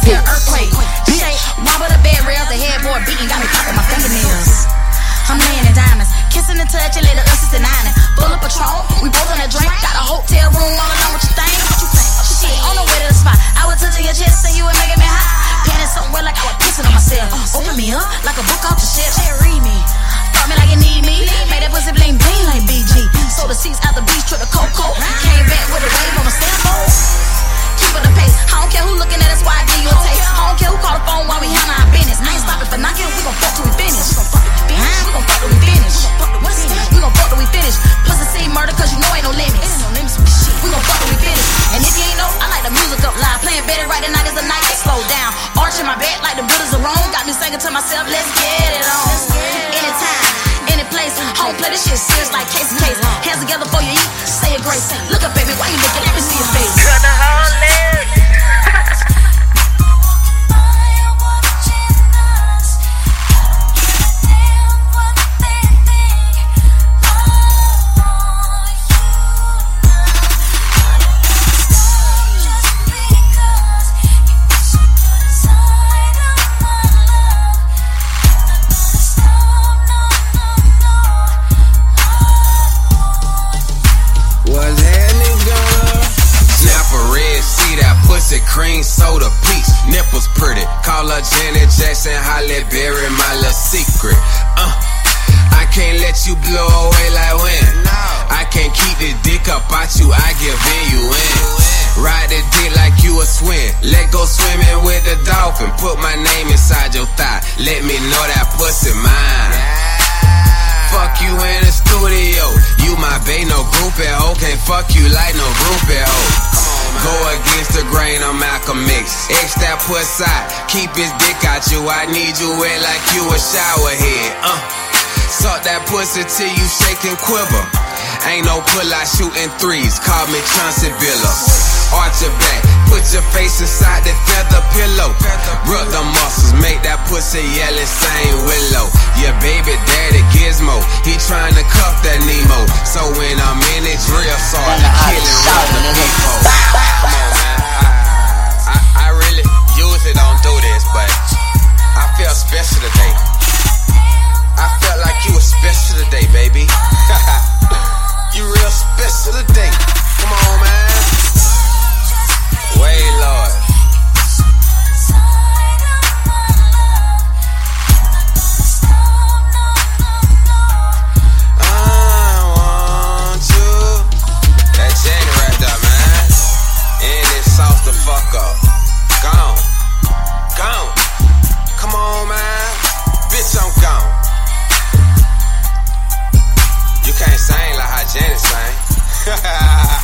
feel earthquake. Shake, wobble the bed rails, the headboard beating, got me popping my fingernails. I'm laying in diamonds, kissing and touching, little assistant ironing. Full of Patron, we both on a drink, got a hotel room all alone. What you think? Shit, on the way to the spot, I was touching your chest and you were making me hot. Panting somewhere like I was pissing on myself. Open me up like a book off the shelf. Read me, fuck me like you need me. Made that pussy bling bling like BG. Sold the seats out the beach, trip to Coco. Came back with a wave on my cell phone. Keep it the pace, I don't care who looking at us, why I give you a taste. I don't care who call the phone while we handle our business. I ain't stopping for knocking, we gon' fuck till we finish. We gon' fuck till we finish. We gon' fuck till we finish. Pussy see murder cause you know ain't no limits. We gon' fuck till we finish. And if you ain't know, I like the music up loud. Playing better right tonight is the night that slow down. Arching my back like the Buddha's are wrong. Got me singing to myself, let's get it on. Anytime, any place, I don't play this shit serious like case to case. Hands together before you eat, say a grace. Look up, baby, why you looking? Let me see your face. Cut the whole leg. Cream soda peach, nipples pretty. Call her Janet Jackson, Halle Berry, my little secret. I can't let you blow away like wind. I can't keep the dick up out you, I give in, you in. Ride the dick like you a swim. Let go swimming with the dolphin. Put my name inside your thigh. Let me know that pussy mine. Fuck you in the studio. You my bae, no groupie hoe. Can't fuck you like no groupie hoe. Go against the grain, I'm Malcolm X. X that pussy, keep his dick out you. I need you wet like you a shower head. Suck that pussy till you shake and quiver. Ain't no pull-out shooting threes. Call me Chauncey Billups. Arch your back, put your face inside the feather pillow. Rub the muscles, make that pussy yell and sing Willow. Yeah, baby daddy Gizmo, he trying to cuff that Nemo. So when I'm in it, drill start to kill and run the people. Come on, man. I really usually don't do this, but I feel special today. I felt like you were special today, baby. You real special today. Come on, man. Way, Lord. I want you. That Janet right there, man. And it sauce the fuck up. Gone. Gone. Come on, man. Bitch, I'm gone. You can't sing like how Janet sang.